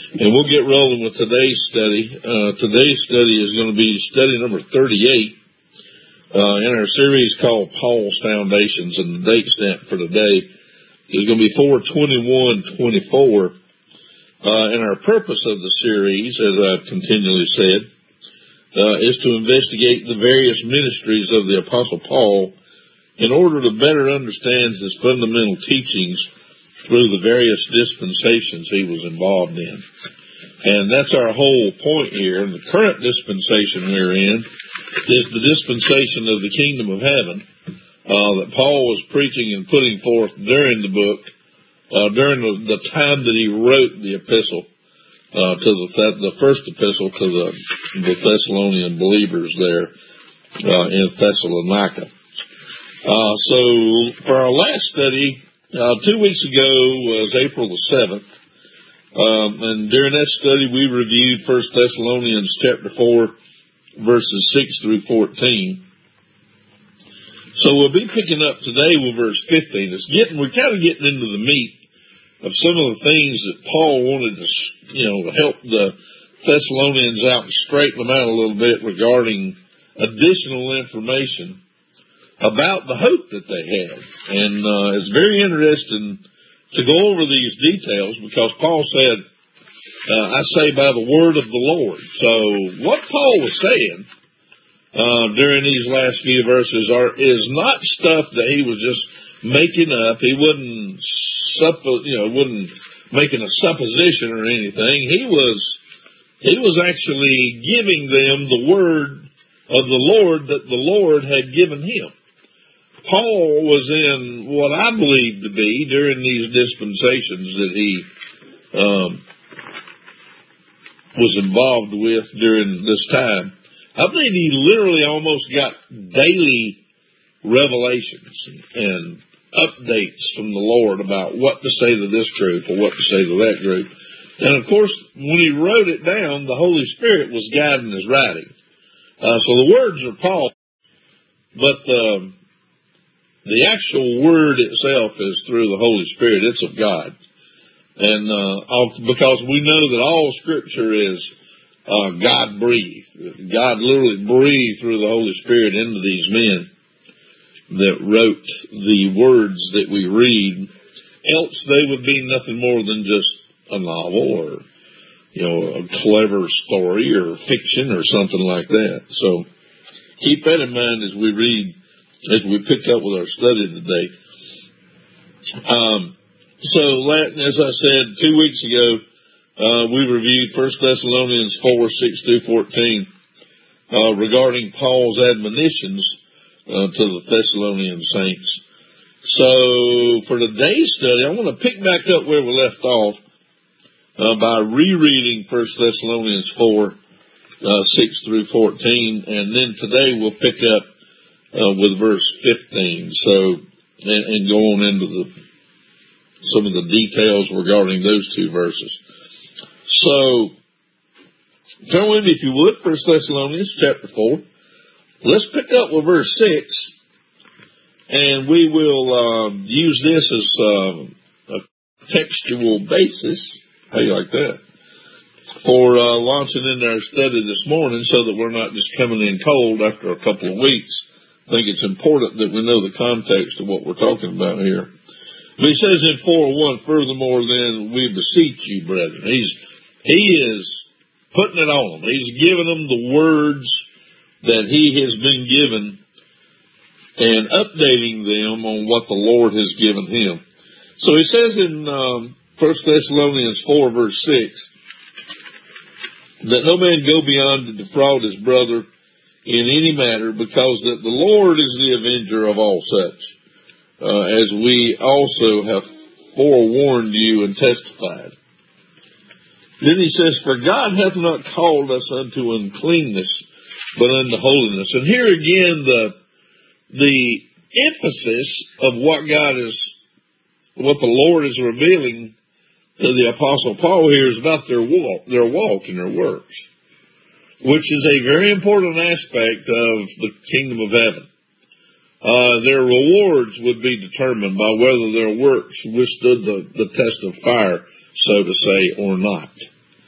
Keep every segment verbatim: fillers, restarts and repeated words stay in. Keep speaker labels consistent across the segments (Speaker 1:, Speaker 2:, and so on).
Speaker 1: And we'll get rolling with today's study. Uh, today's study is going to be study number thirty-eight uh, in our series called Paul's Foundations, and the date stamp for today is going to be four twenty-one twenty-four. Uh, and our purpose of the series, as I've continually said, uh, is to investigate the various ministries of the Apostle Paul in order to better understand his fundamental teachings through the various dispensations he was involved in. And that's our whole point here. The current dispensation we're in is the dispensation of the kingdom of heaven uh, that Paul was preaching and putting forth during the book, uh, during the, the time that he wrote the epistle, uh, to the, the first epistle to the, the Thessalonian believers there uh, in Thessalonica. Uh, so for our last study, Uh, two weeks ago was April the seventh, um, and during that study we reviewed First Thessalonians chapter four, verses six through fourteen. So we'll be picking up today with verse fifteen. It's getting, we're kind of getting into the meat of some of the things that Paul wanted to, you know, help the Thessalonians out and straighten them out a little bit regarding additional information about the hope that they have. And uh, it's very interesting to go over these details because Paul said, uh, I say by the word of the Lord. So what Paul was saying uh, during these last few verses are is not stuff that he was just making up. He wasn't, suppo- you know, wasn't making a supposition or anything. He was, he was actually giving them the word of the Lord that the Lord had given him. Paul was in what I believe to be, during these dispensations that he um, was involved with during this time, I believe he literally almost got daily revelations and updates from the Lord about what to say to this group or what to say to that group. And of course, when he wrote it down, the Holy Spirit was guiding his writing. Uh, so the words are Paul, but um, the actual word itself is through the Holy Spirit. It's of God. And uh, because we know that all Scripture is uh, God-breathed. God literally breathed through the Holy Spirit into these men that wrote the words that we read. Else they would be nothing more than just a novel or, you know, a clever story or fiction or something like that. So keep that in mind as we read, as we pick up with our study today. Um, so, as I said, two weeks ago, uh, we reviewed First Thessalonians four, six through fourteen, uh, regarding Paul's admonitions uh, to the Thessalonian saints. So, for today's study, I want to pick back up where we left off uh, by rereading First Thessalonians four, uh, six through fourteen, and then today we'll pick up Uh, with verse fifteen, so and, and go on into the some of the details regarding those two verses. So, turn with me, if you would, First Thessalonians chapter four. Let's pick up with verse six, and we will uh, use this as uh, a textual basis. How you like that? For uh, launching into our study this morning, so that we're not just coming in cold after a couple of weeks. I think it's important that we know the context of what we're talking about here. But he says in four one, furthermore, then we beseech you, brethren. He's, he is putting it on them. He's giving them the words that he has been given and updating them on what the Lord has given him. So he says in um, First Thessalonians four, verse six, that no man go beyond to defraud his brother in any matter, because that the Lord is the avenger of all such, uh, as we also have forewarned you and testified. Then he says, for God hath not called us unto uncleanness, but unto holiness. And here again, the the emphasis of what God is, what the Lord is revealing to the Apostle Paul here is about their walk, their walk and their works, which is a very important aspect of the kingdom of heaven. Uh, their rewards would be determined by whether their works withstood the, the test of fire, so to say, or not.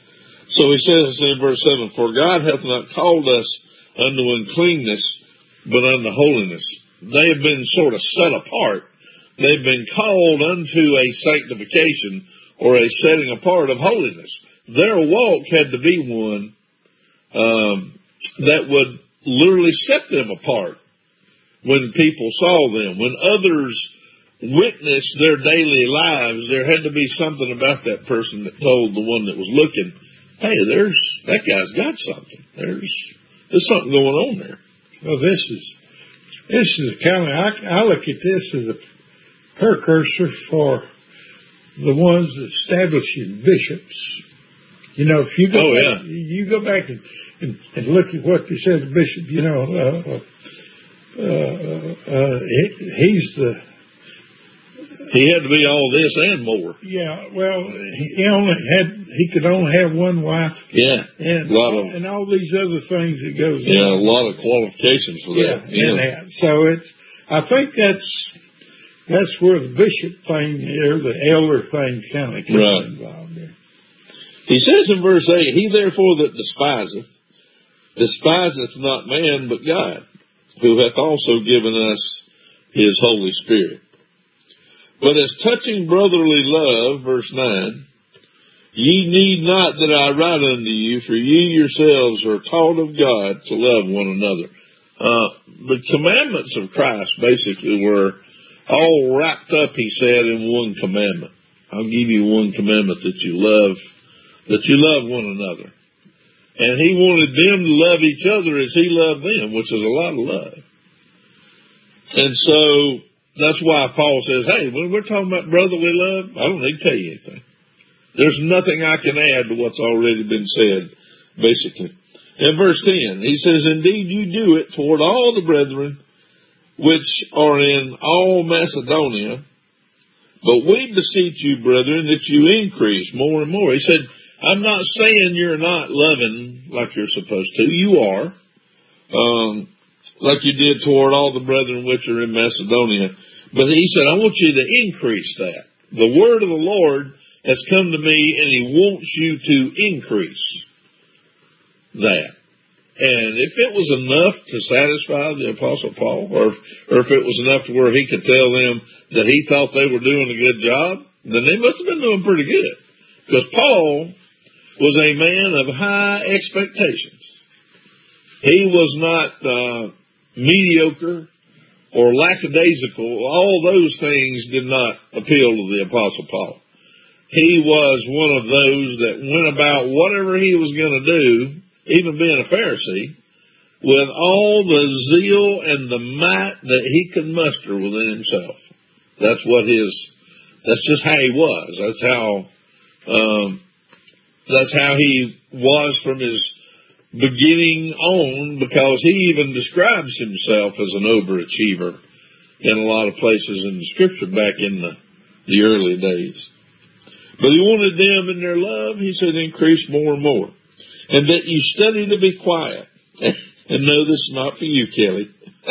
Speaker 1: So he says in verse seven, for God hath not called us unto uncleanness, but unto holiness. They have been sort of set apart. They've been called unto a sanctification or a setting apart of holiness. Their walk had to be one um, that would literally set them apart when people saw them. When others witnessed their daily lives, there had to be something about that person that told the one that was looking, hey, there's that guy's got something. There's there's something going on there.
Speaker 2: Well, this is this is kind of I, I look at this as a precursor for the ones establishing bishops. You know, if you go
Speaker 1: oh,
Speaker 2: back,
Speaker 1: yeah.
Speaker 2: you go back and, and, and look at what they said the bishop. You know, uh, uh, uh, he, he's the.
Speaker 1: He had to be all this and more.
Speaker 2: Yeah, well, he only had he could only have one wife.
Speaker 1: Yeah,
Speaker 2: and
Speaker 1: a lot of,
Speaker 2: and all these other things that goes.
Speaker 1: Yeah,
Speaker 2: on.
Speaker 1: a lot of qualifications for
Speaker 2: yeah,
Speaker 1: that. Yeah,
Speaker 2: and that. So it's. I think that's that's where the bishop thing or the elder thing kind of comes
Speaker 1: right.
Speaker 2: involved there.
Speaker 1: He says in verse eight, he therefore that despiseth, despiseth not man but God, who hath also given us his Holy Spirit. But as touching brotherly love, verse nine, ye need not that I write unto you, for ye yourselves are taught of God to love one another. Uh, the commandments of Christ basically were all wrapped up, he said, in one commandment. I'll give you one commandment that you love, that you love one another. And he wanted them to love each other as he loved them, which is a lot of love. And so that's why Paul says, hey, when we're talking about brotherly love, I don't need to tell you anything. There's nothing I can add to what's already been said, basically. In verse ten, he says, indeed you do it toward all the brethren which are in all Macedonia, but we beseech you, brethren, that you increase more and more. He said, I'm not saying you're not loving like you're supposed to. You are. Um, like you did toward all the brethren which are in Macedonia. But he said, I want you to increase that. The word of the Lord has come to me, and he wants you to increase that. And if it was enough to satisfy the Apostle Paul, or, or if it was enough to where he could tell them that he thought they were doing a good job, then they must have been doing pretty good. Because Paul was a man of high expectations. He was not uh, mediocre or lackadaisical. All those things did not appeal to the Apostle Paul. He was one of those that went about whatever he was going to do, even being a Pharisee, with all the zeal and the might that he could muster within himself. That's what his, that's just how he was. That's how, um, that's how he was from his beginning on, because he even describes himself as an overachiever in a lot of places in the scripture back in the, the early days. But he wanted them in their love, he said, increase more and more. And that you study to be quiet. And no, this is not for you, Kelly.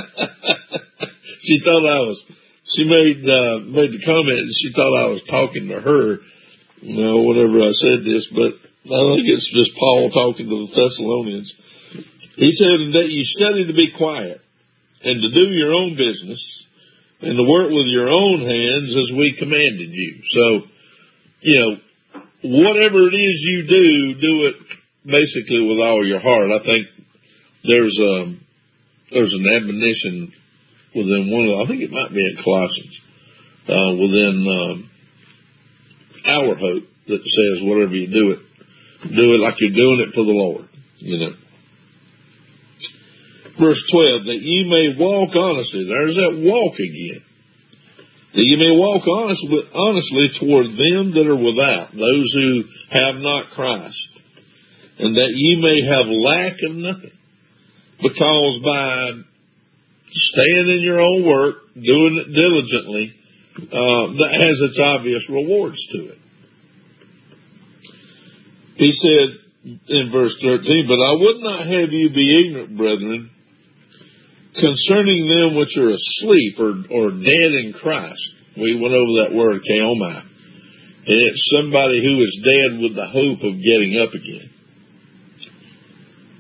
Speaker 1: She thought I was, she made, uh, made the comment and she thought I was talking to her. You know, whenever I said this, but I think it's just Paul talking to the Thessalonians. He said, and that you study to be quiet and to do your own business and to work with your own hands as we commanded you. So, you know, whatever it is you do, do it basically with all your heart. I think there's um there's an admonition within one of, I think it might be in Colossians, uh, within um, our hope that says whatever you do it, do it like you're doing it for the Lord, you know. Verse twelve, that ye may walk honestly. There's that walk again. That you may walk honestly, honestly toward them that are without, those who have not Christ, and that ye may have lack of nothing. Because by staying in your own work, doing it diligently, uh, that has its obvious rewards to it. He said in verse thirteen, but I would not have you be ignorant, brethren, concerning them which are asleep or, or dead in Christ. We went over that word, kaomai. And it's somebody who is dead with the hope of getting up again.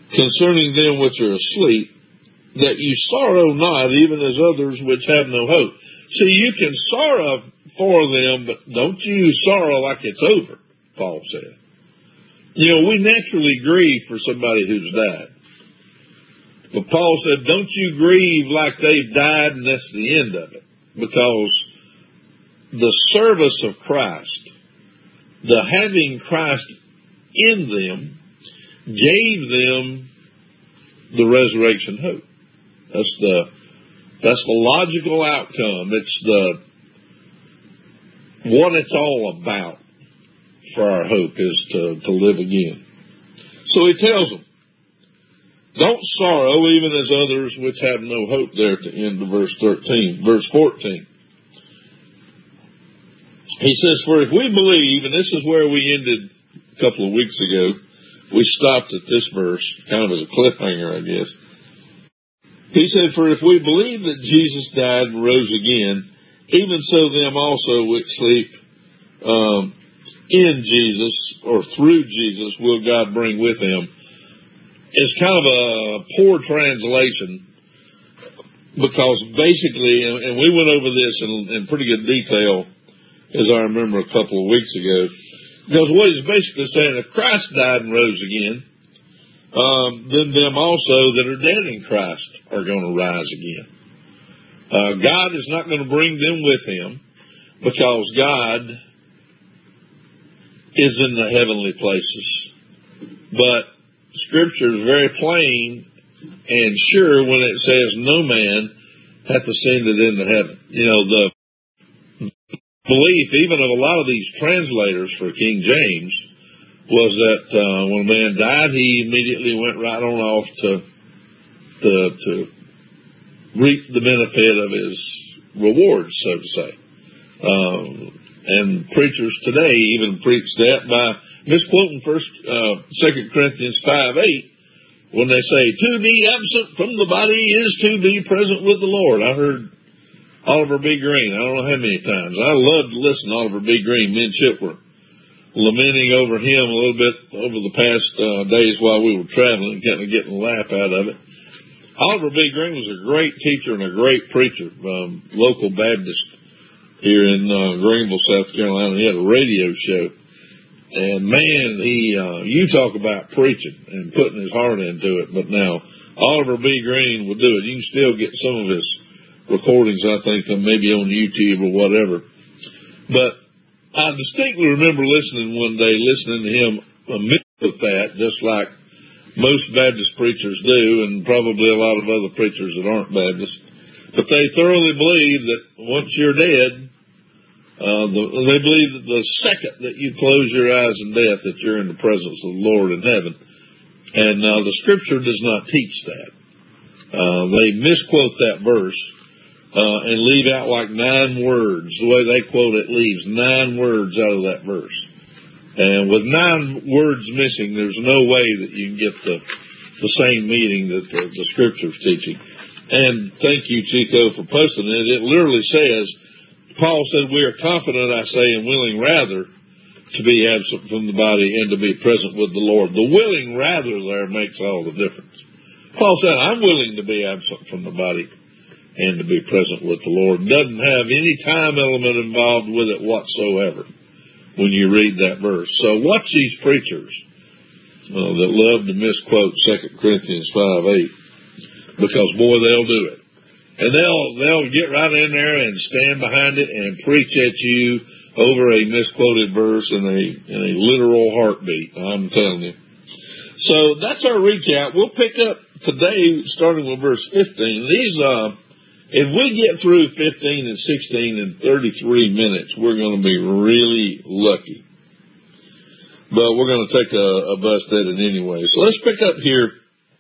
Speaker 1: concerning them which are asleep, that you sorrow not, even as others which have no hope. See, you can sorrow for them, but don't you sorrow like it's over, Paul said. You know, we naturally grieve for somebody who's died. But Paul said, don't you grieve like they've died and that's the end of it. Because the service of Christ, the having Christ in them, gave them the resurrection hope. That's the that's the logical outcome. It's the what it's all about for our hope is to, to live again. So he tells them, don't sorrow even as others which have no hope, there at the end of verse thirteen, verse fourteen. He says, for if we believe, and this is where we ended a couple of weeks ago, we stopped at this verse, kind of as a cliffhanger, I guess. He said, for if we believe that Jesus died and rose again, even so them also which sleep um, in Jesus, or through Jesus, will God bring with him. It's kind of a poor translation, because basically, and we went over this in, in pretty good detail, as I remember a couple of weeks ago, because what he's basically saying, if Christ died and rose again, um, then them also that are dead in Christ are going to rise again. Uh, God is not going to bring them with him, because God is in the heavenly places. But Scripture is very plain and sure when it says no man hath ascended into heaven. You know, the belief even of a lot of these translators for King James was that uh, when a man died, he immediately went right on off to, to, to reap the benefit of his rewards, so to say. Um, and preachers today even preach that by misquoting First, uh, Second Corinthians five eight, when they say, to be absent from the body is to be present with the Lord. I heard Oliver B. Green, I don't know how many times. I loved to listen to Oliver B. Green. Me and Chip were lamenting over him a little bit over the past uh, days while we were traveling, kind of getting a laugh out of it. Oliver B. Green was a great teacher and a great preacher, um, local Baptist here in uh, Greenville, South Carolina. He had a radio show. And man, he, uh, you talk about preaching and putting his heart into it. But now, Oliver B. Green will do it. You can still get some of his recordings, I think, maybe on YouTube or whatever. But I distinctly remember listening one day, listening to him amid with that, just like most Baptist preachers do, and probably a lot of other preachers that aren't Baptist. But they thoroughly believe that once you're dead, uh, the, they believe that the second that you close your eyes in death, that you're in the presence of the Lord in heaven. And uh, the Scripture does not teach that. Uh, they misquote that verse. Uh, and leave out like nine words. The way they quote it leaves nine words out of that verse. And with nine words missing, there's no way that you can get the the same meaning that the, the Scripture's teaching. And thank you, Chico, for posting it. It literally says, Paul said, we are confident, I say, and willing rather to be absent from the body and to be present with the Lord. The willing rather there makes all the difference. Paul said, I'm willing to be absent from the body and to be present with the Lord. Doesn't have any time element involved with it whatsoever when you read that verse. So watch these preachers uh, that love to misquote Second Corinthians five eight, because boy, they'll do it. And they'll they'll get right in there and stand behind it and preach at you over a misquoted verse in a in a literal heartbeat. I'm telling you. So that's our recap. We'll pick up today starting with verse fifteen. These uh If we get through fifteen and sixteen in thirty-three minutes, we're going to be really lucky. But we're going to take a, a bust at it anyway. So let's pick up here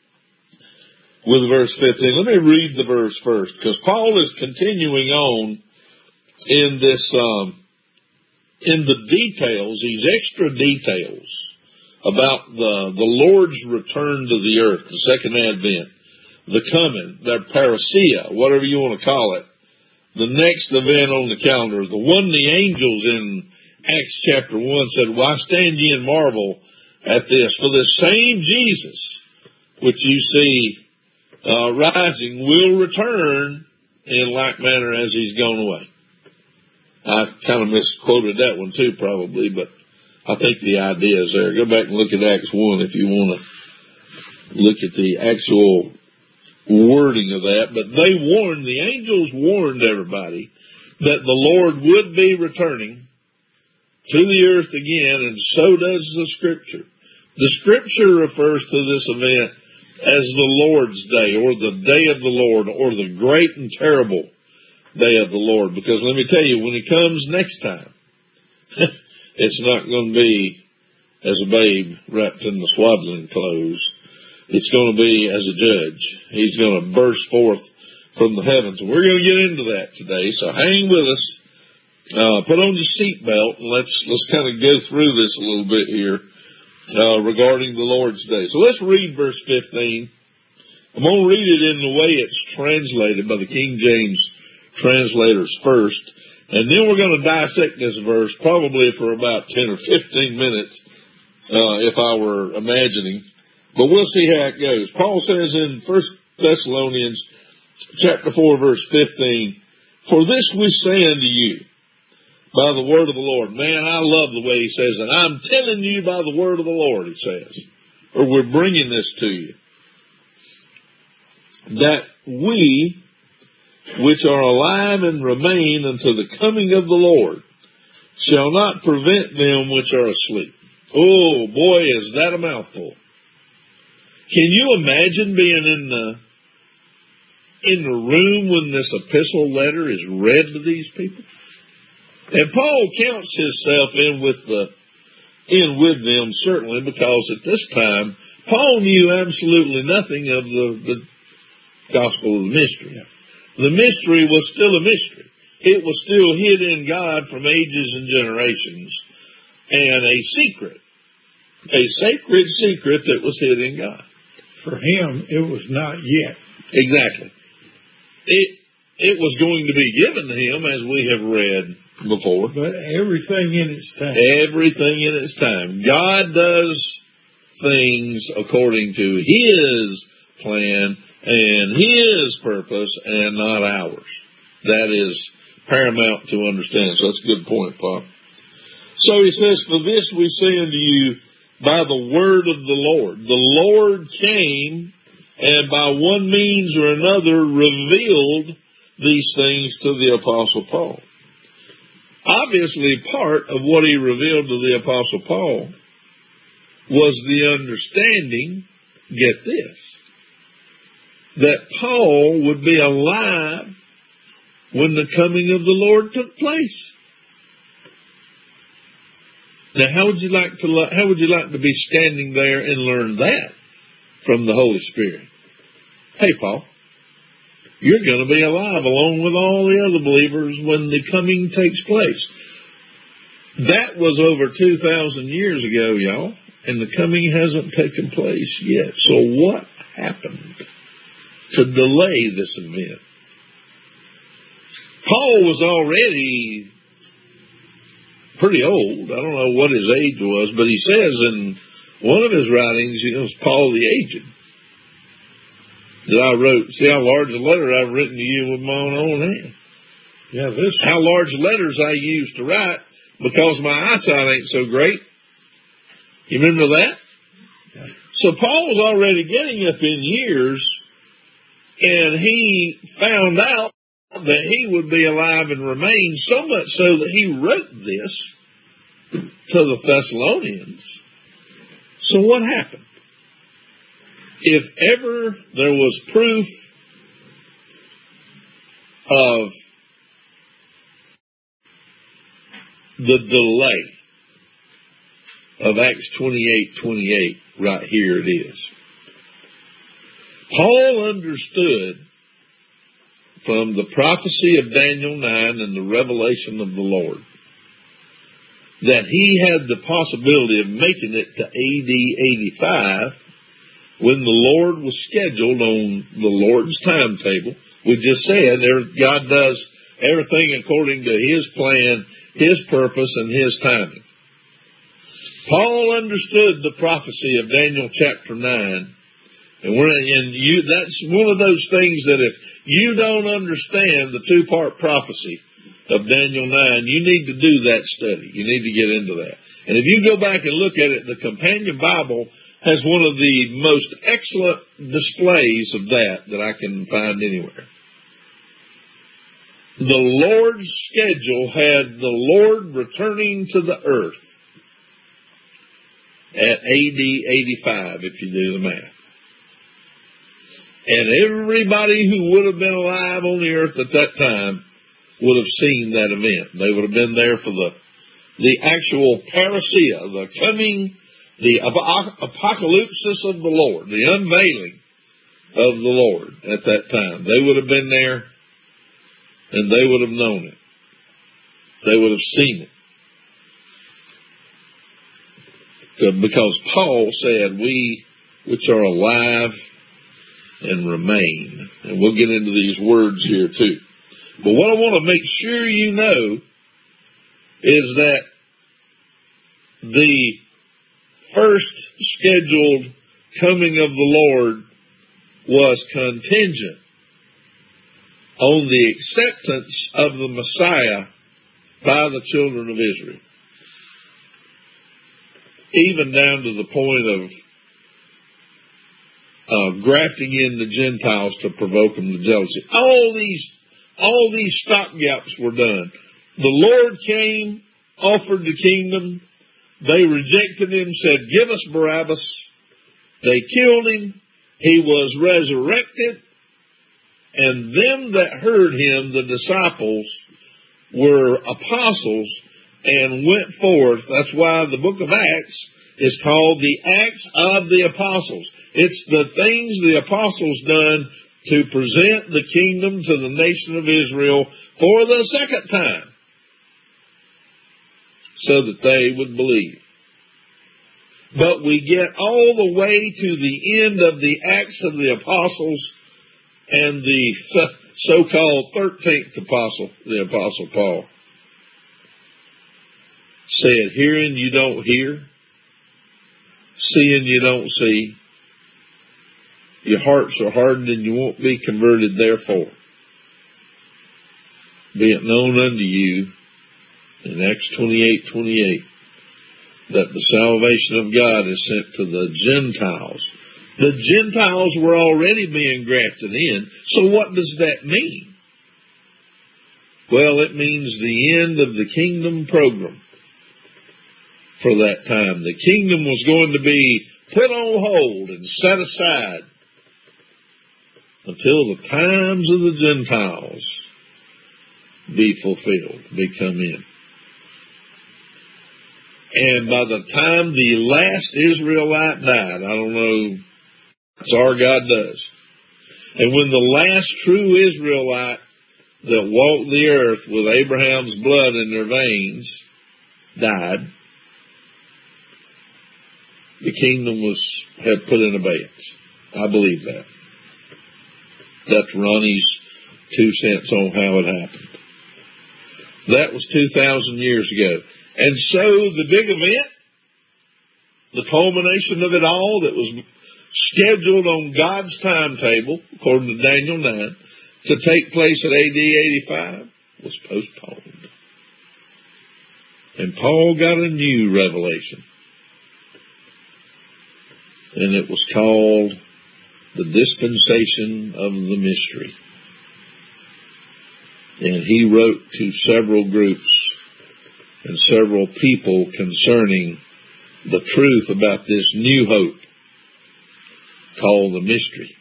Speaker 1: with verse fifteen. Let me read the verse first, because Paul is continuing on in this, um, in the details, these extra details about the, the Lord's return to the earth, the second advent. The coming, the parousia, whatever you want to call it, the next event on the calendar, the one the angels in Acts chapter one said, why stand ye and marvel at this? For the same Jesus which you see uh, rising, will return in like manner as he's gone away. I kind of misquoted that one too, probably, but I think the idea is there. Go back and look at Acts one if you want to look at the actual wording of that. But they warned, the angels warned everybody that the Lord would be returning to the earth again, and so does the Scripture. The Scripture refers to this event as the Lord's Day, or the Day of the Lord, or the great and terrible Day of the Lord. Because let me tell you, when He comes next time, it's not going to be as a babe wrapped in the swaddling clothes. It's going to be as a judge. He's going to burst forth from the heavens. And we're going to get into that today, so hang with us. Uh, put on your seatbelt, and let's let's kind of go through this a little bit here uh, regarding the Lord's Day. So let's read verse fifteen. I'm going to read it in the way it's translated by the King James translators first, and then we're going to dissect this verse probably for about ten or fifteen minutes, uh, if I were imagining. But we'll see how it goes. Paul says in First Thessalonians chapter four, verse fifteen, "For this we say unto you, by the word of the Lord." Man, I love the way he says it. I'm telling you by the word of the Lord, he says. Or we're bringing this to you. "That we, which are alive and remain unto the coming of the Lord, shall not prevent them which are asleep." Oh, boy, is that a mouthful. Can you imagine being in the, in the room when this epistle letter is read to these people? And Paul counts himself in with the in with them, certainly, because at this time Paul knew absolutely nothing of the, the gospel of the mystery. Yeah. The mystery was still a mystery. It was still hid in God from ages and generations, and a secret, a sacred secret that was hid in God.
Speaker 2: For him, it was not yet.
Speaker 1: Exactly. It it was going to be given to him, as we have read before.
Speaker 2: But everything in its time.
Speaker 1: Everything in its time. God does things according to His plan and His purpose and not ours. That is paramount to understand. So that's a good point, Paul. So he says, "For this we say unto you by the word of the Lord." The Lord came and by one means or another revealed these things to the Apostle Paul. Obviously, part of what he revealed to the Apostle Paul was the understanding, get this, that Paul would be alive when the coming of the Lord took place. Now, how would you like to how would you like to be standing there and learn that from the Holy Spirit? Hey, Paul, you're going to be alive along with all the other believers when the coming takes place. That was over two thousand years ago, y'all, and the coming hasn't taken place yet. So what happened to delay this event? Paul was already pretty old. I don't know what his age was, but he says in one of his writings, you know, it's Paul the Aged, that I wrote. See how large a letter I've written to you with my own, own hand.
Speaker 2: Yeah, this.
Speaker 1: How large letters I used to write because my eyesight ain't so great. You remember that? Yeah. So Paul was already getting up in years, and he found out that he would be alive and remain, so much so that he wrote this to the Thessalonians. So what happened? If ever there was proof of the delay of Acts twenty-eight twenty-eight, right here it is. Paul understood from the prophecy of Daniel nine and the revelation of the Lord that he had the possibility of making it to A D eighty-five when the Lord was scheduled on the Lord's timetable. We just said God does everything according to His plan, His purpose, and His timing. Paul understood the prophecy of Daniel chapter nine And we're, and you, that's one of those things that if you don't understand the two-part prophecy of Daniel nine, you need to do that study. You need to get into that. And if you go back and look at it, the Companion Bible has one of the most excellent displays of that that I can find anywhere. The Lord's schedule had the Lord returning to the earth at A D eighty-five, if you do the math. And everybody who would have been alive on the earth at that time would have seen that event. They would have been there for the the actual parousia, the coming, the apocalypsis of the Lord, the unveiling of the Lord at that time. They would have been there, and they would have known it. They would have seen it. Because Paul said, we which are alive and remain. And we'll get into these words here too. But what I want to make sure you know is that the first scheduled coming of the Lord was contingent on the acceptance of the Messiah by the children of Israel. Even down to the point of uh, grafting in the Gentiles to provoke them to jealousy. All these, all these stopgaps were done. The Lord came, offered the kingdom. They rejected him, said, give us Barabbas. They killed him. He was resurrected. And them that heard him, the disciples, were apostles and went forth. That's why the book of Acts is called the Acts of the Apostles. It's the things the apostles done to present the kingdom to the nation of Israel for the second time, so that they would believe. But we get all the way to the end of the Acts of the Apostles, and the so-called thirteenth apostle, the Apostle Paul, said, hearing you don't hear, seeing you don't see, your hearts are hardened and you won't be converted, therefore be it known unto you in Acts twenty-eight twenty-eight that the salvation of God is sent to the Gentiles. The Gentiles were already being grafted in, so what does that mean? Well, it means the end of the kingdom program for that time. The kingdom was going to be put on hold and set aside until the times of the Gentiles be fulfilled, be come in. And by the time the last Israelite died, I don't know, it's our God does. And when the last true Israelite that walked the earth with Abraham's blood in their veins died, the kingdom was had put in abeyance. I believe that. That's Ronnie's two cents on how it happened. That was two thousand years ago. And so the big event, the culmination of it all that was scheduled on God's timetable, according to Daniel nine, to take place at A D eighty-five, was postponed. And Paul got a new revelation. And it was called the dispensation of the mystery. And he wrote to several groups and several people concerning the truth about this new hope called the mystery.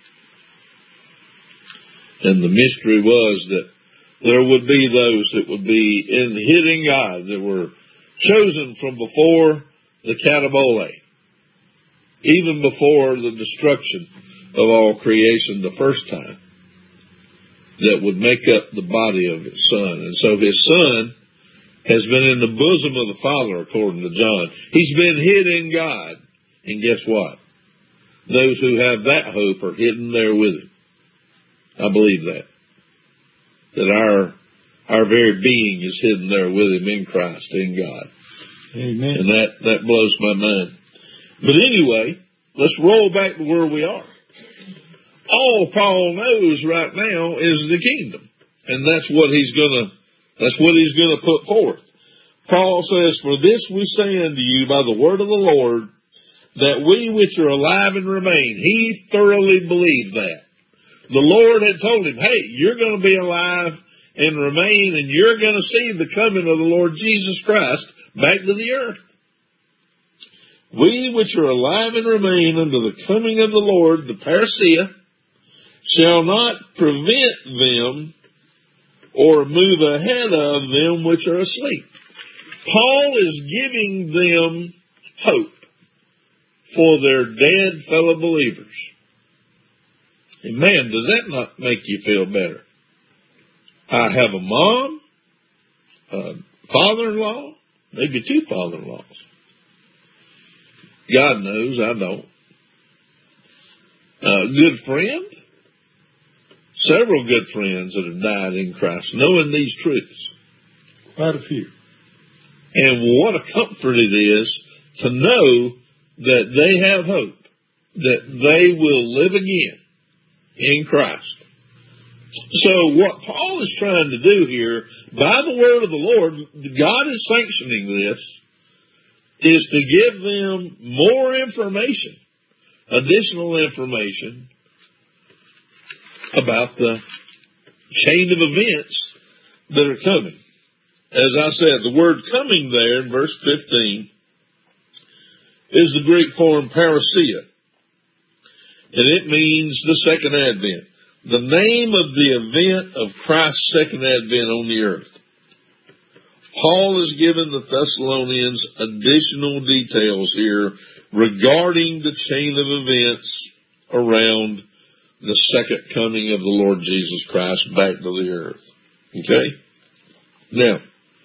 Speaker 1: And the mystery was that there would be those that would be in hitting God, that were chosen from before the Katabole, even before the destruction of all creation the first time, that would make up the body of his Son. And so his Son has been in the bosom of the Father, according to John. He's been hid in God. And guess what? Those who have that hope are hidden there with him. I believe that. That our our very being is hidden there with him in Christ, in God.
Speaker 2: Amen.
Speaker 1: And that, that blows my mind. But anyway, let's roll back to where we are. all Paul knows right now is the kingdom. And that's what he's gonna, that's what he's gonna put forth. Paul says, for this we say unto you by the word of the Lord, that we which are alive and remain. He thoroughly believed that. The Lord had told him, hey, you're going to be alive and remain, and you're going to see the coming of the Lord Jesus Christ back to the earth. We which are alive and remain unto the coming of the Lord, the parousia, shall not prevent them or move ahead of them which are asleep. Paul is giving them hope for their dead fellow believers. And man, does that not make you feel better? I have a mom, a father-in-law, maybe two father-in-laws. God knows I don't. A good friend, several good friends that have died in Christ, knowing these truths.
Speaker 2: Quite a few.
Speaker 1: And what a comfort it is to know that they have hope, that they will live again in Christ. So what Paul is trying to do here, by the word of the Lord, God is sanctioning this, is to give them more information, additional information about the chain of events that are coming. As I said, the word coming there in verse fifteen is the Greek form parousia, and it means the second advent, the name of the event of Christ's second advent on the earth. Paul has given the Thessalonians additional details here regarding the chain of events around the second coming of the Lord Jesus Christ back to the earth. Okay? Now,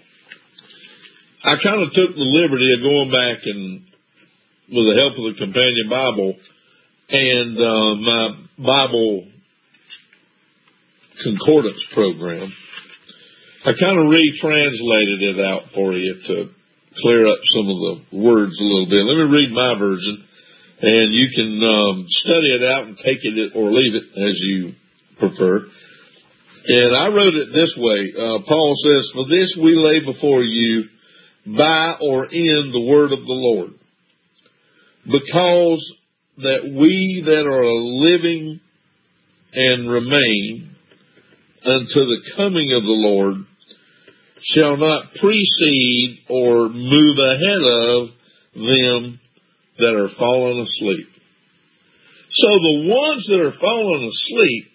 Speaker 1: I kind of took the liberty of going back and, with the help of the Companion Bible and uh, my Bible concordance program, I kind of retranslated it out for you to clear up some of the words a little bit. Let me read my version, and you can um, study it out and take it or leave it as you prefer. And I wrote it this way. Uh, Paul says, for this we lay before you by or in the word of the Lord, because that we that are living and remain unto the coming of the Lord shall not precede or move ahead of them that are fallen asleep. So the ones that are fallen asleep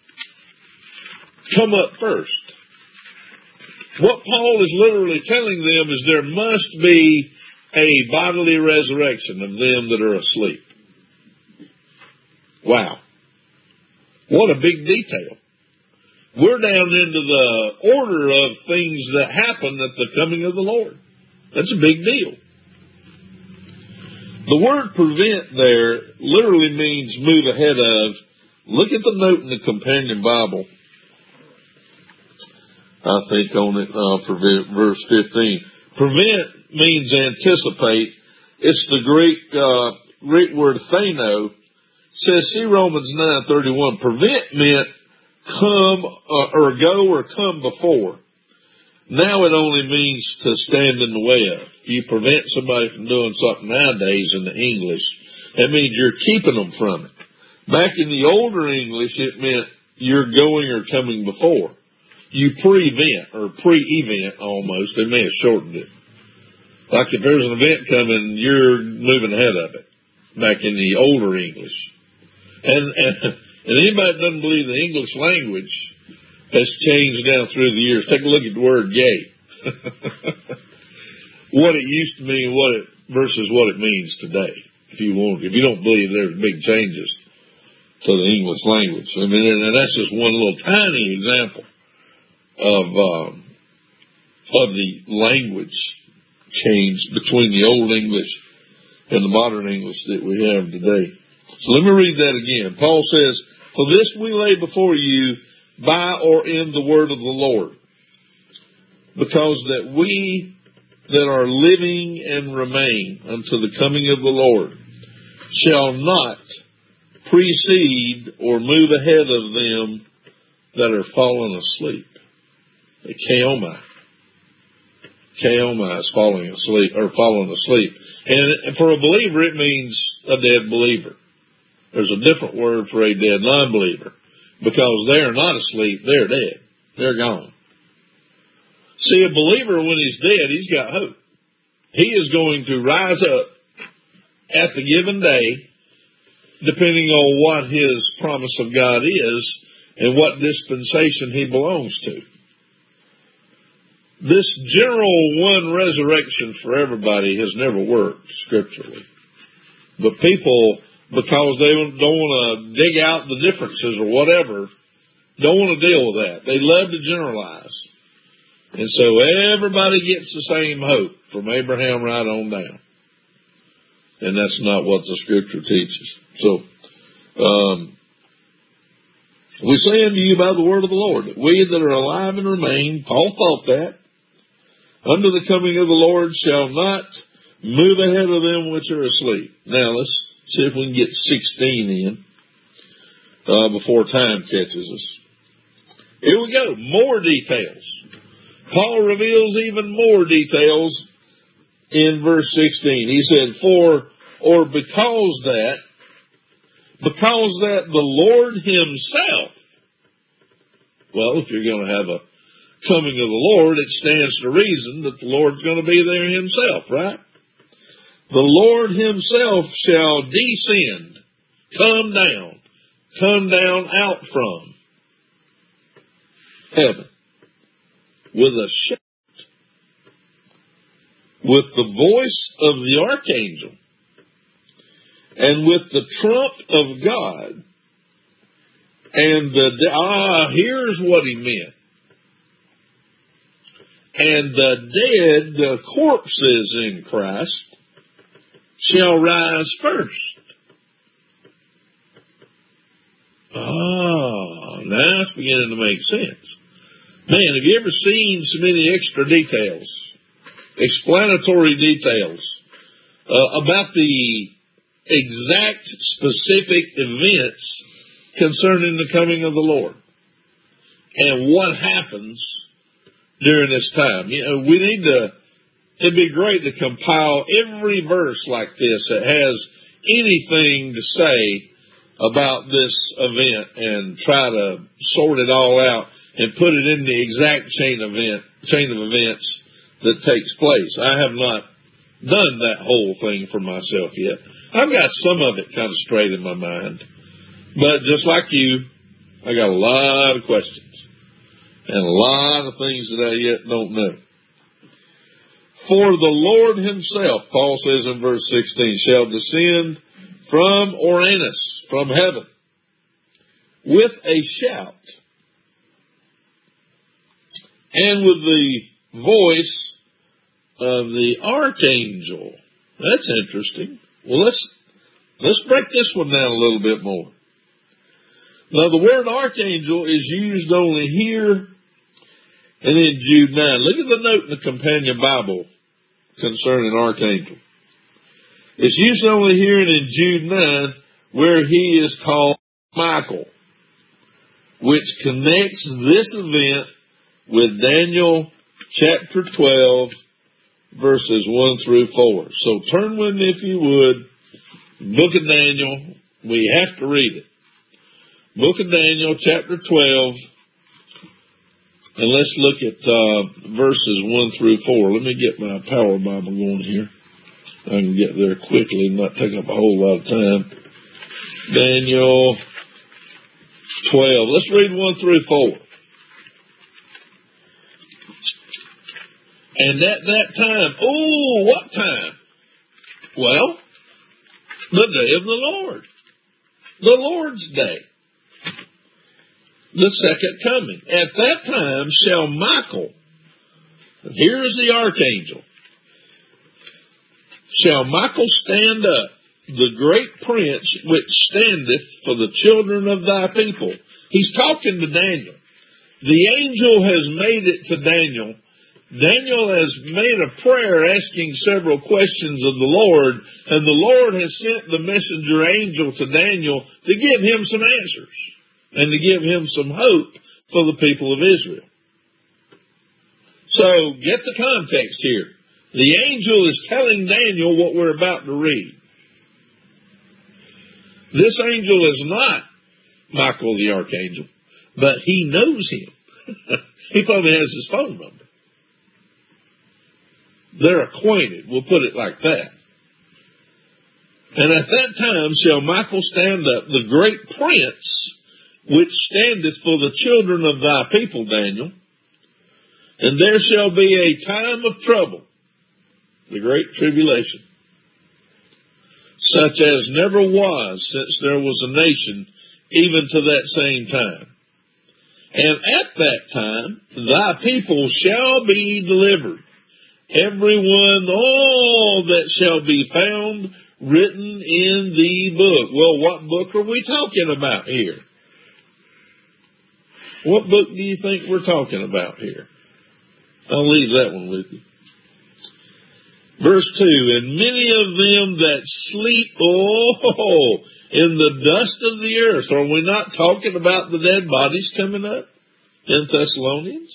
Speaker 1: come up first. What Paul is literally telling them is there must be a bodily resurrection of them that are asleep. Wow. What a big detail. We're down into the order of things that happen at the coming of the Lord. That's a big deal. The word prevent there literally means move ahead of. Look at the note in the Companion Bible, I think, on it uh, for verse fifteen. Prevent means anticipate. It's the Greek uh, Greek word thano. Says, see Romans nine thirty-one. Prevent meant come uh, or go or come before. Now it only means to stand in the way of. You prevent somebody from doing something nowadays in the English, that means you're keeping them from it. Back in the older English, it meant you're going or coming before. You prevent or pre-event almost. They may have shortened it. Like if there's an event coming, you're moving ahead of it. Back in the older English. And, and, and anybody that doesn't believe the English language has changed down through the years. Take a look at the word gay. What it used to mean, what it versus what it means today. If you want, if you don't believe there's big changes to the English language. I mean, and that's just one little tiny example of um, of the language change between the old English and the modern English that we have today. So let me read that again. Paul says, for this we lay before you by or in the word of the Lord, because that we that are living and remain unto the coming of the Lord shall not precede or move ahead of them that are fallen asleep. Kaoma. Kaoma is falling asleep, or falling asleep. And for a believer, it means a dead believer. There's a different word for a dead non-believer, because they are not asleep, they're dead. They're gone. See, a believer, when he's dead, he's got hope. He is going to rise up at the given day, depending on what his promise of God is and what dispensation he belongs to. This general one resurrection for everybody has never worked scripturally. But people, because they don't want to dig out the differences or whatever, don't want to deal with that. They love to generalize. And so everybody gets the same hope from Abraham right on down. And that's not what the scripture teaches. So, um, we say unto you by the word of the Lord, that we that are alive and remain, Paul thought that, under the coming of the Lord shall not move ahead of them which are asleep. Now, let's see if we can get sixteen in uh, before time catches us. Here we go. More details. Paul reveals even more details in verse sixteen. He said, for, or because that, because that the Lord himself, well, if you're going to have a coming of the Lord, it stands to reason that the Lord's going to be there himself, right? The Lord himself shall descend, come down, come down out from heaven with a shout, with the voice of the archangel, and with the trump of God. And the, ah, here's what he meant. And the dead, the corpses in Christ, shall rise first. Ah, now it's beginning to make sense. Man, have you ever seen so many extra details, explanatory details, uh, about the exact specific events concerning the coming of the Lord and what happens during this time? You know, we need to, it'd be great to compile every verse like this that has anything to say about this event and try to sort it all out and put it in the exact chain event, chain of events that takes place. I have not done that whole thing for myself yet. I've got some of it kind of straight in my mind. But just like you, I got a lot of questions and a lot of things that I yet don't know. For the Lord himself, Paul says in verse sixteen, shall descend from Uranus, from heaven, with a shout, and with the voice of the archangel. That's interesting. Well, let's let's break this one down a little bit more. Now, the word archangel is used only here and in Jude nine. Look at the note in the Companion Bible concerning archangel. It's used only here and in Jude nine, where he is called Michael, which connects this event with Daniel chapter twelve, verses one through four. So turn with me, if you would, Book of Daniel. We have to read it. Book of Daniel, chapter twelve, and let's look at uh, verses one through four. Let me get my Power Bible going here. I can get there quickly and not take up a whole lot of time. Daniel twelve. Let's read one through four. And at that time, oh, what time? Well, the day of the Lord. The Lord's day. The second coming. At that time shall Michael, here's the archangel, shall Michael stand up, the great prince which standeth for the children of thy people. He's talking to Daniel. The angel has made it to Daniel Daniel has made a prayer asking several questions of the Lord, and the Lord has sent the messenger angel to Daniel to give him some answers and to give him some hope for the people of Israel. So, get the context here. The angel is telling Daniel what we're about to read. This angel is not Michael the archangel, but he knows him. He probably has his phone number. They're acquainted, we'll put it like that. And at that time shall Michael stand up, the great prince, which standeth for the children of thy people, Daniel. And there shall be a time of trouble, the great tribulation, such as never was since there was a nation, even to that same time. And at that time thy people shall be delivered, every one, all that shall be found written in the book. Well, what book are we talking about here? What book do you think we're talking about here? I'll leave that one with you. Verse two, and many of them that sleep, oh, in the dust of the earth. Are we not talking about the dead bodies coming up in Thessalonians?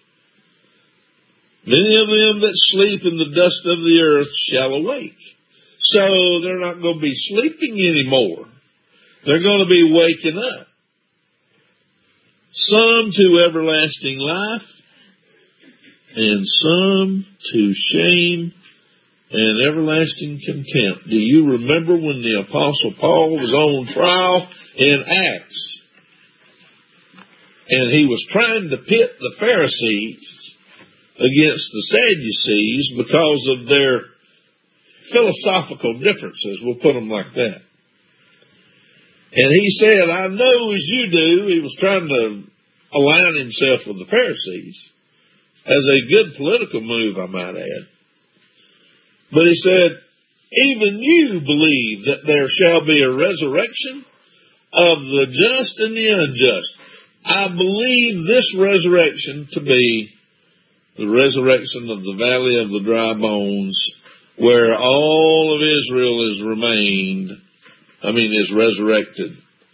Speaker 1: Many of them that sleep in the dust of the earth shall awake. So they're not going to be sleeping anymore. They're going to be waking up. Some to everlasting life, and some to shame and everlasting contempt. Do you remember when the Apostle Paul was on trial in Acts? And he was trying to pit the Pharisees against the Sadducees because of their philosophical differences. We'll put them like that. And he said, I know as you do. He was trying to align himself with the Pharisees as a good political move, I might add. But he said, even you believe that there shall be a resurrection of the just and the unjust. I believe this resurrection to be the resurrection of the valley of the dry bones, where all of Israel is remained, I mean is resurrected,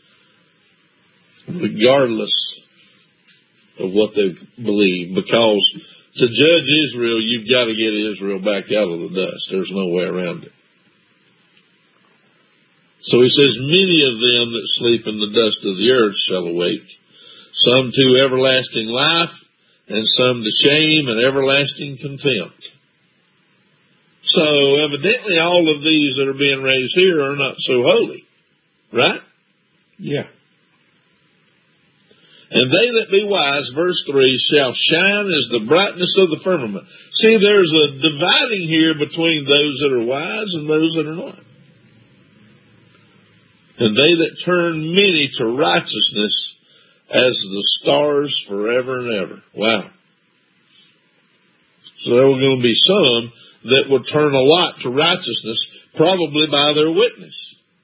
Speaker 1: regardless of what they believe. Because to judge Israel, you've got to get Israel back out of the dust. There's no way around it. So he says, many of them that sleep in the dust of the earth shall awake, some to everlasting life, and some to shame and everlasting contempt. So evidently all of these that are being raised here are not so holy. Right?
Speaker 2: Yeah.
Speaker 1: And they that be wise, verse three, shall shine as the brightness of the firmament. See, there's a dividing here between those that are wise and those that are not. And they that turn many to righteousness as the stars forever and ever. Wow. So there were going to be some that would turn a lot to righteousness, probably by their witness.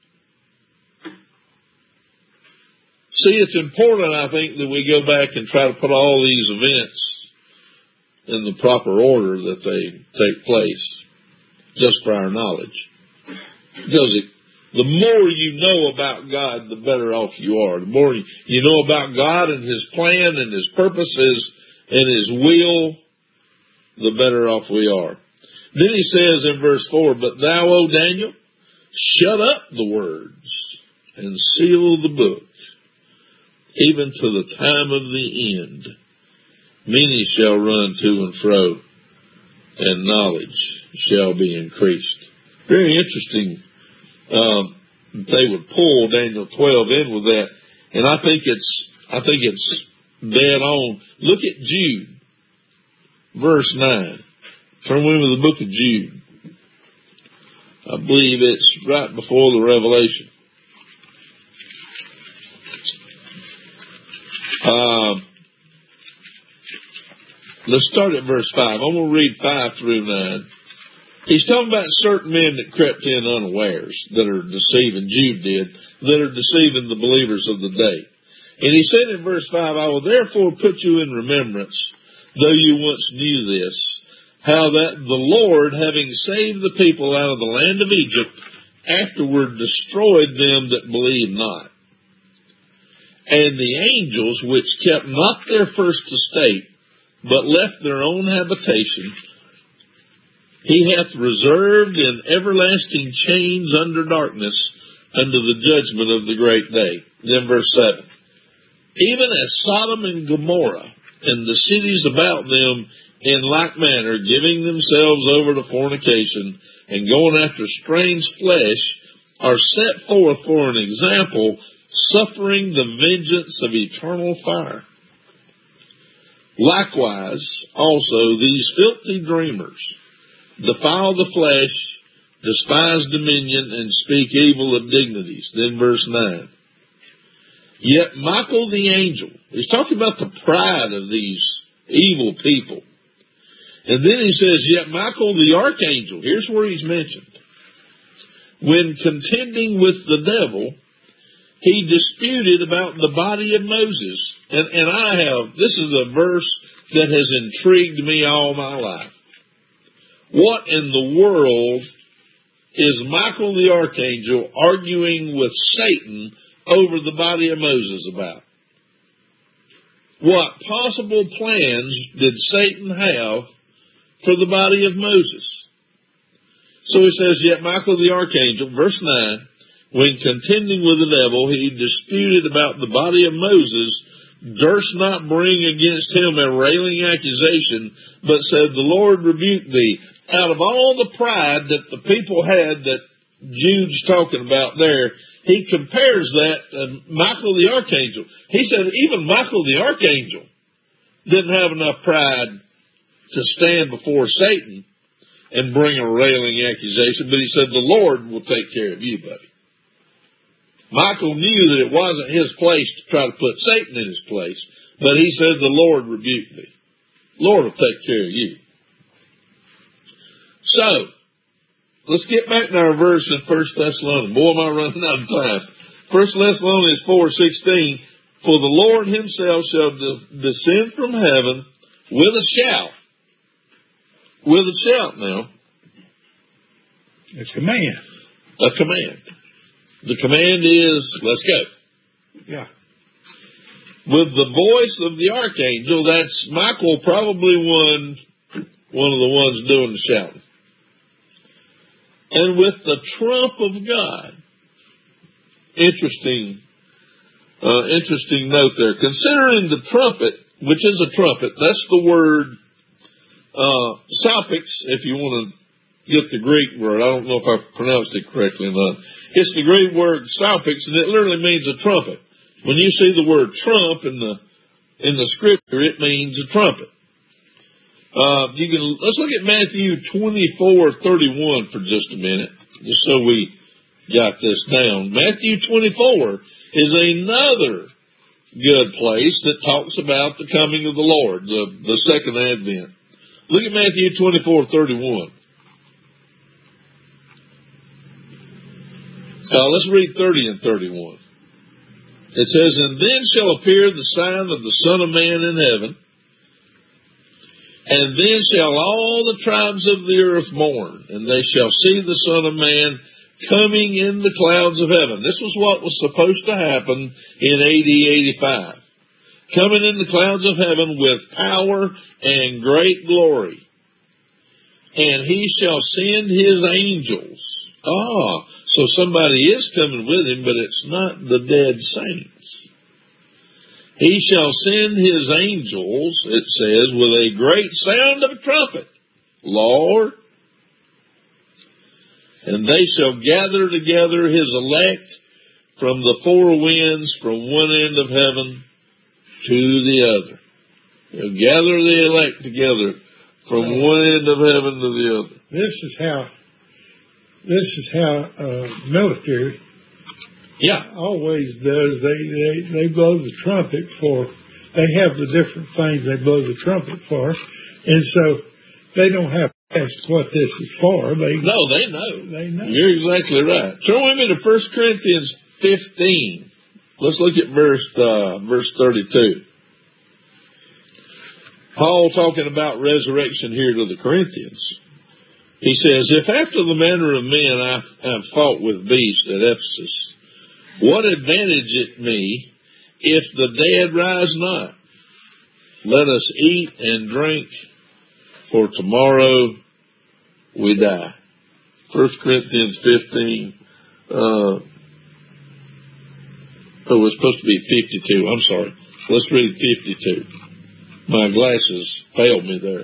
Speaker 1: See, it's important, I think, that we go back and try to put all these events in the proper order that they take place, just for our knowledge. Because it, the more you know about God, the better off you are. The more you know about God and His plan and His purposes and His will, the better off we are. Then he says in verse four, but thou, O Daniel, shut up the words and seal the book, even to the time of the end. Many shall run to and fro, and knowledge shall be increased. Very interesting. Um, they would pull Daniel twelve in with that, and I think it's I think it's dead on. Look at Jude, verse nine. Turn with me to the book of Jude. I believe it's right before the Revelation. Um, let's start at verse five. I'm going to read five through nine. He's talking about certain men that crept in unawares, that are deceiving, Jude did, that are deceiving the believers of the day. And he said in verse five, I will therefore put you in remembrance, though you once knew this, how that the Lord, having saved the people out of the land of Egypt, afterward destroyed them that believed not. And the angels which kept not their first estate, but left their own habitation, he hath reserved in everlasting chains under darkness, unto the judgment of the great day. Then verse seven. Even as Sodom and Gomorrah, and the cities about them, in like manner, giving themselves over to fornication, and going after strange flesh, are set forth for an example, suffering the vengeance of eternal fire. Likewise, also, these filthy dreamers defile the flesh, despise dominion, and speak evil of dignities. Then verse nine. Yet Michael the angel, he's talking about the pride of these evil people. And then he says, yet Michael the archangel, here's where he's mentioned. When contending with the devil, he disputed about the body of Moses. And, and I have, this is a verse that has intrigued me all my life. What in the world is Michael the archangel arguing with Satan over the body of Moses about? What possible plans did Satan have for the body of Moses? So he says, yet Michael the archangel, verse nine, when contending with the devil, he disputed about the body of Moses, durst not bring against him a railing accusation, but said, the Lord rebuke thee. Out of all the pride that the people had that Jude's talking about there, he compares that to Michael the archangel. He said even Michael the archangel didn't have enough pride to stand before Satan and bring a railing accusation, but he said the Lord will take care of you, buddy. Michael knew that it wasn't his place to try to put Satan in his place, but he said the Lord rebuke thee. Lord will take care of you. So, let's get back to our verse in First Thessalonians. Boy, am I running out of time. First Thessalonians four sixteen, for the Lord himself shall de- descend from heaven with a shout. With a shout now.
Speaker 2: It's a command.
Speaker 1: A command. The command is, let's go.
Speaker 2: Yeah.
Speaker 1: With the voice of the archangel, that's Michael, probably one, one of the ones doing the shouting. And with the trump of God. Interesting, uh, interesting note there. Considering the trumpet, which is a trumpet, that's the word, uh, salpix, if you want to get the Greek word. I don't know if I pronounced it correctly or not. It's the Greek word salpix, and it literally means a trumpet. When you see the word trump in the, in the scripture, it means a trumpet. Uh, you can, let's look at Matthew twenty-four thirty-one for just a minute, just so we got this down. Matthew twenty-four is another good place that talks about the coming of the Lord, the, the second advent. Look at Matthew twenty-four thirty-one. Uh, let's read thirty and thirty-one. It says, and then shall appear the sign of the Son of Man in heaven, and then shall all the tribes of the earth mourn, and they shall see the Son of Man coming in the clouds of heaven. This was what was supposed to happen in A D eighty-five. Coming in the clouds of heaven with power and great glory. And he shall send his angels. Ah, so somebody is coming with him, but it's not the dead saints. He shall send his angels, it says, with a great sound of a trumpet, Lord, and they shall gather together his elect from the four winds, from one end of heaven to the other. He'll gather the elect together from one end of heaven to the other.
Speaker 2: This is how, this is how uh, military
Speaker 1: Yeah.
Speaker 2: always does. They, they, they blow the trumpet for, they have the different things they blow the trumpet for. And so they don't have to ask what this is for. They,
Speaker 1: No, they know.
Speaker 2: They know.
Speaker 1: You're exactly right. Turn with me to First Corinthians fifteen. Let's look at verse, uh, verse thirty-two. Paul talking about resurrection here to the Corinthians. He says, if after the manner of men I have fought with beasts at Ephesus, what advantage it me if the dead rise not? Let us eat and drink, for tomorrow we die. First Corinthians fifteen, uh, oh, it's supposed to be fifty-two. I'm sorry. Let's read fifty-two. My glasses failed me there.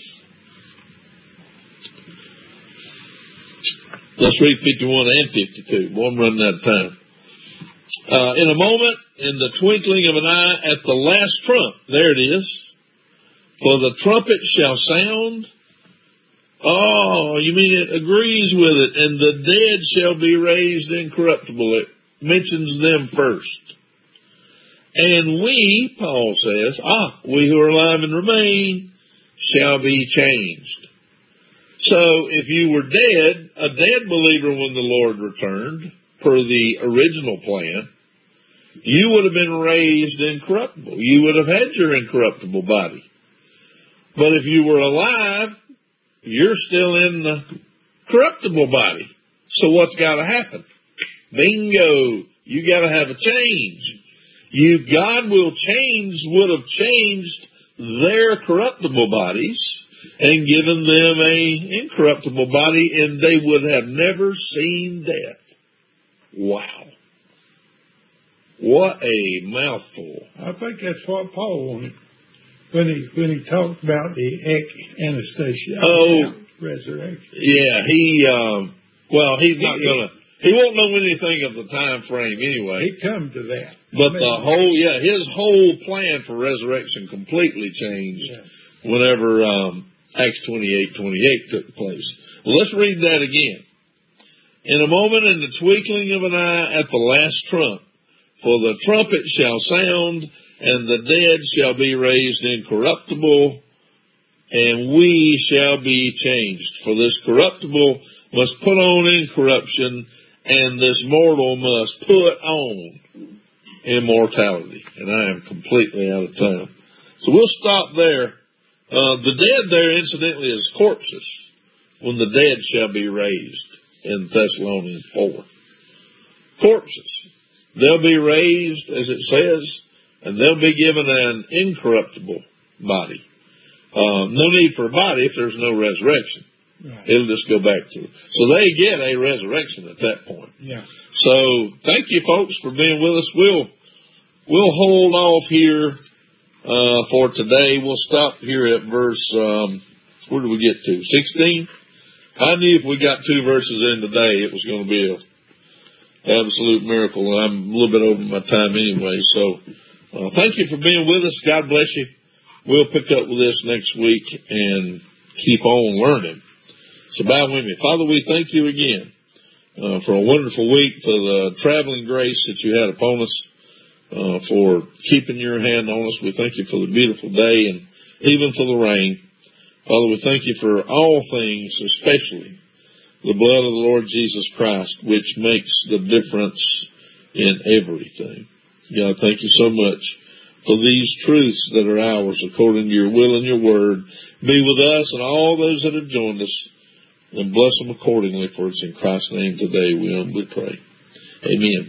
Speaker 1: Let's read fifty-one and fifty-two. Boy, I'm running out of time. Uh, in a moment, in the twinkling of an eye, at the last trump, there it is. For the trumpet shall sound. Oh, you mean it agrees with it. And the dead shall be raised incorruptible. It mentions them first. And we, Paul says, ah, we who are alive and remain, shall be changed. So if you were dead, a dead believer when the Lord returned, per the original plan, you would have been raised incorruptible. You would have had your incorruptible body. But if you were alive, you're still in the corruptible body. So what's got to happen? Bingo! You got to have a change. You, God will change, would have changed their corruptible bodies and given them a incorruptible body, and they would have never seen death. Wow. What a mouthful.
Speaker 2: I think that's what Paul wanted when he when he talked about the Anastasia
Speaker 1: oh,
Speaker 2: resurrection.
Speaker 1: Yeah, he, um, well, he's not going to, he won't know anything of the time frame anyway.
Speaker 2: He come to that.
Speaker 1: But the whole, yeah, his whole plan for resurrection completely changed yeah. whenever um, Acts twenty-eight twenty-eight took place. Well, let's read that again. In a moment, in the twinkling of an eye, at the last trump, for the trumpet shall sound, and the dead shall be raised incorruptible, and we shall be changed. For this corruptible must put on incorruption, and this mortal must put on immortality. And I am completely out of time. So we'll stop there. Uh, the dead there, incidentally, is corpses, when the dead shall be raised in Thessalonians four. Corpses. They'll be raised, as it says, and they'll be given an incorruptible body. Uh, no need for a body if there's no resurrection. Right. It'll just go back to it. So they get a resurrection at that point.
Speaker 2: Yeah.
Speaker 1: So thank you, folks, for being with us. We'll we'll hold off here uh, for today. We'll stop here at verse, um, where do we get to? sixteen? I knew if we got two verses in today, it was going to be a absolute miracle. I'm a little bit over my time anyway. So uh, thank you for being with us. God bless you. We'll pick up with this next week and keep on learning. So bow with me. Father, we thank you again uh, for a wonderful week, for the traveling grace that you had upon us, uh, for keeping your hand on us. We thank you for the beautiful day and even for the rain. Father, we thank you for all things, especially the blood of the Lord Jesus Christ, which makes the difference in everything. God, thank you so much for these truths that are ours according to your will and your word. Be with us and all those that have joined us, and bless them accordingly, for it's in Christ's name today we humbly pray. Amen.